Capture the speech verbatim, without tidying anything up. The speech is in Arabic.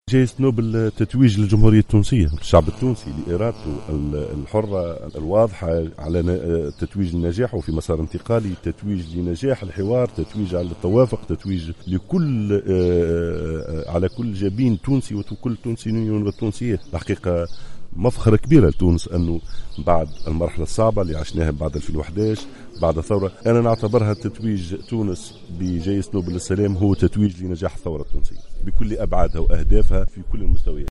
جائزة نوبل تتويج للجمهورية التونسية، الشعب التونسي لإرادته الحرة الواضحة على تتويج النجاح وفي مسار انتقالي، تتويج لنجاح الحوار، تتويج على التوافق، تتويج لكل على كل جبين تونسي وكل تونسيين وتونسية. الحقيقة مفخرة كبيرة لتونس أنه بعد المرحلة الصعبة اللي عشناها بعد ألفين وإحدى عشر بعد الثورة، أنا نعتبرها تتويج تونس بجائزة نوبل للسلام هو تتويج لنجاح الثورة التونسية بكل أبعادها وأهدافها في كل المستويات.